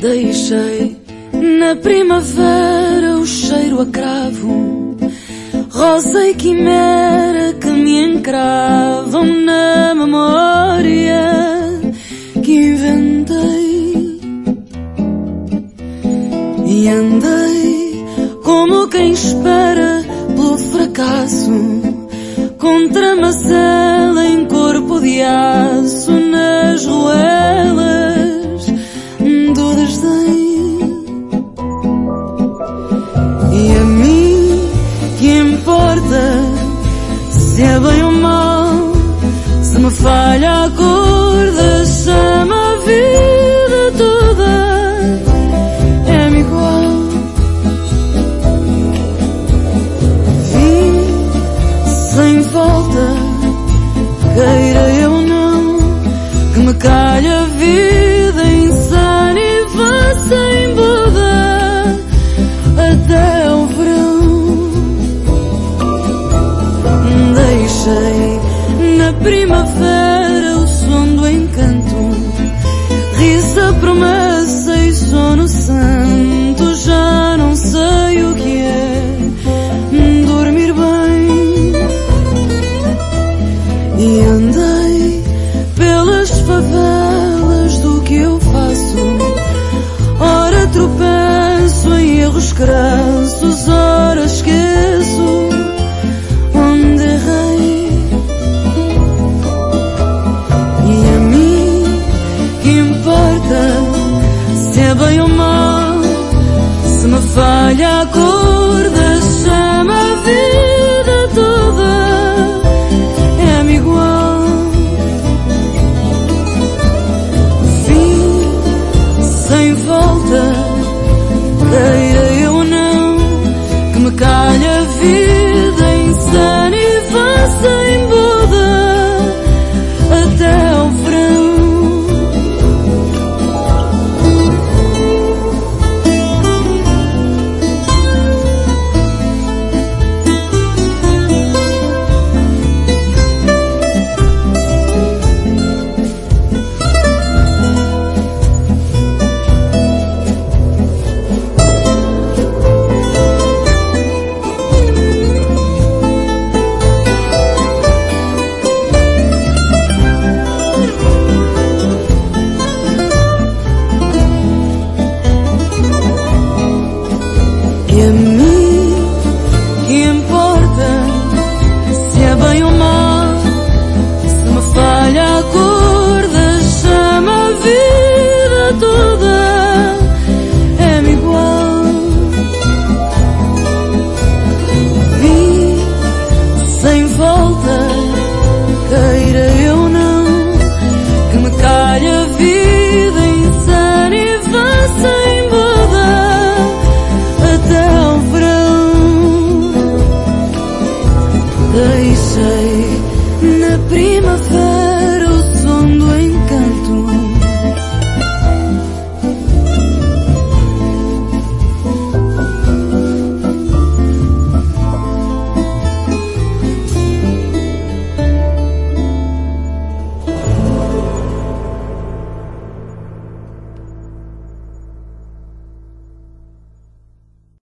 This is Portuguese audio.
Deixei na primavera o cheiro a cravo, rosa e quimera que me encravam na memória que inventei. E andei como quem espera pelo fracasso, contra macela em corpo de aço, nas ruelas do desdém. E a mim que importa se é bem ou mal, se me falha a cor da chama, a vida toda é-me igual. Vim sem volta, queira eu não, que me calha a vida insana e vá sem boda até ao verão. Deixei na primavera o som do encanto, risa, promessa e sono santo. Já não sei o que é dormir bem. E andei pelas favelas do que eu faço, ora tropeço em erros crassos, ora esqueço onde errei. E a mim que importa se é bem ou mal, se me falha a cor